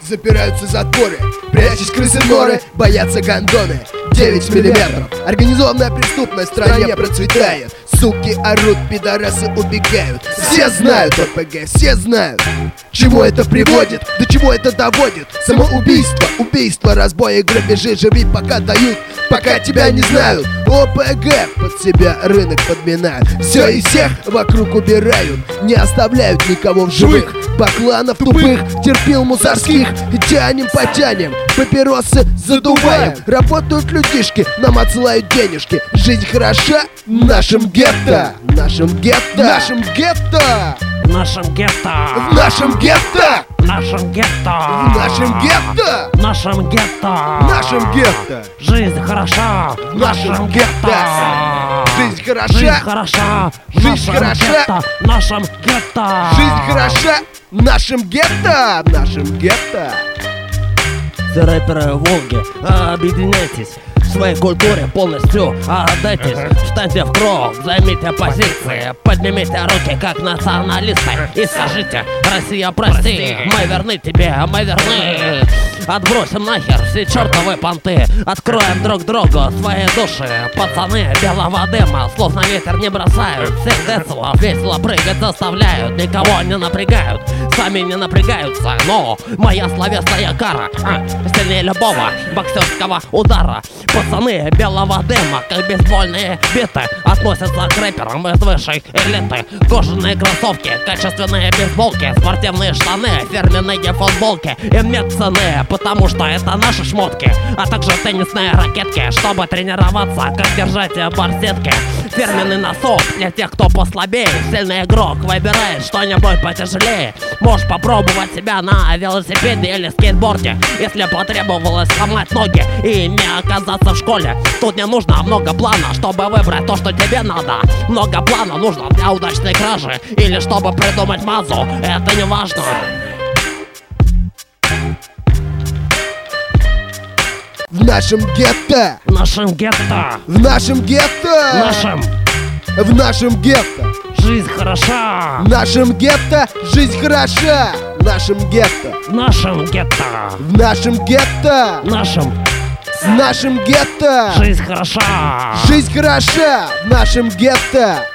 запираются затворы, прячась крысы норы, боятся гондоны. 9 миллиметров. Организованная преступность в стране процветает. Суки орут, пидорасы убегают. Все знают ОПГ, все знают, к чему это приводит, до чего это доводит. Самоубийство, убийство, разбои, грабежи. Живи пока дают, пока тебя не знают. ОПГ под себя рынок подминают. Все и всех вокруг убирают, не оставляют никого в живых. Бакланов тупых, терпил мусорских. Тянем, потянем, папиросы задуваем. Работают людишки, нам отсылают денежки. Жизнь хороша в нашем гетто. В нашем гетто. В нашем гетто. В нашем гетто. В нашем гетто. В нашем гетто. В нашем гетто. В нашем гетто. В нашем гетто. Жизнь хороша в нашем гетто. Жизнь хороша. Жизнь хороша в Жизнь нашем хороша. гетто. В нашем гетто. Жизнь хороша в нашем гетто. В нашем гетто. Все рэперы Волги, объединяйтесь. В своей культуре полностью отдайтесь. Встаньте в круг, займите позиции. Поднимите руки, как националисты, и скажите: Россия, прости, мы верны тебе, мы верны. Отбросим нахер все чертовы понты. Откроем друг другу свои души. Пацаны белого дыма словно ветер не бросают. Всех весело прыгать заставляют. Никого не напрягают, сами не напрягаются. Но моя словесная кара сильнее любого боксерского удара. Пацаны белого дыма, как бейсбольные биты, относятся к рэперам из высшей элиты. Кожаные кроссовки, качественные бейсболки, спортивные штаны, фирменные футболки. Им нет цены, потому что это наши шмотки. А также теннисные ракетки, чтобы тренироваться, как держать барсетки. Фирменный носок для тех, кто послабее. Сильный игрок выбирает что-нибудь потяжелее. Можешь попробовать себя на велосипеде или скейтборде, если потребовалось сломать ноги и не оказаться в школе. Тут не нужно много плана, чтобы выбрать то, что тебе надо. Много плана нужно для удачной кражи или чтобы придумать мазу. Это не важно. В нашем гетто. В нашем гетто. В нашем гетто. В нашем. В нашем гетто. Жизнь хороша. В нашем гетто. Жизнь хороша. В нашем гетто. В нашем гетто. В нашем гетто. В нашем. В нашем гетто. Жизнь хороша. Жизнь хороша. В нашем гетто.